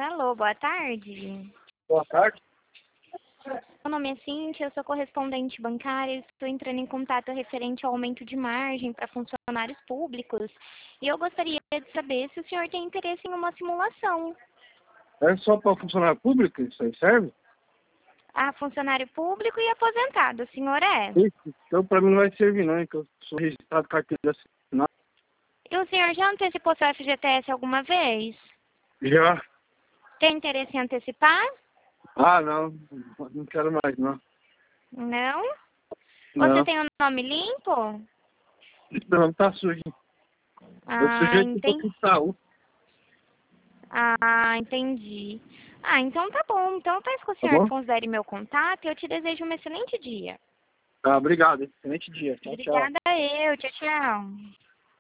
Alô, boa tarde. Boa tarde. Meu nome é Cíntia, eu sou correspondente bancária, estou entrando em contato referente ao aumento de margem para funcionários públicos e eu gostaria de saber se o senhor tem interesse em uma simulação. É só para funcionário público isso aí serve? Ah, funcionário público e aposentado, o senhor é? Isso. Então para mim não vai servir não, hein, que eu sou registrado carteira assinada. E o senhor já antecipou seu FGTS alguma vez? Já. Tem interesse em antecipar? Ah, não quero mais não. Não? Você Não. tem o nome limpo? Não, tá sujo. Eu Ah, sujeito um pouco entendi. de saúde. Ah, entendi. Ah, então tá bom. Então eu peço que o Tá senhor bom? considere meu contato e eu te desejo um excelente dia. Tá, obrigado. Excelente dia. Tchau, tchau. Obrigada eu. Tchau, tchau.